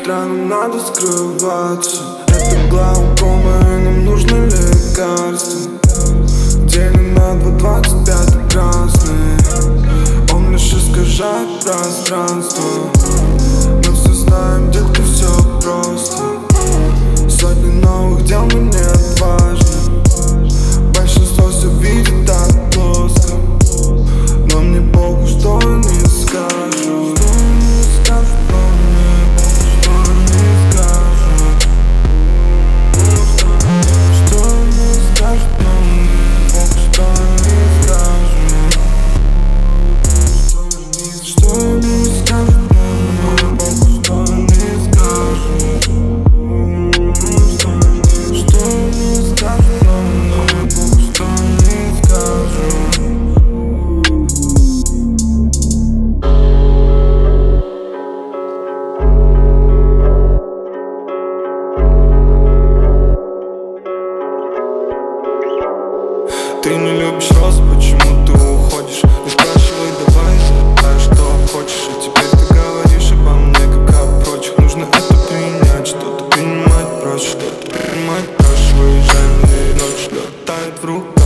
экраном надо скрываться. Это глаукома, и нам нужно лекарство. Делим на 2,25 красный. Он лишь искажает пространство. Мы все знаем, детка, все просто. Сотни новых дел, но не важно. Большинство все видит так плоско, но мне похуй, что они скажут. Ты не любишь розы, почему ты уходишь? Не спрашивай, давай, знаешь, что хочешь. И теперь ты говоришь обо мне, как о прочих. Нужно это принять, что-то принимать проще. Что-то принимать проще. Выезжаем, и ночь лед тает в руку.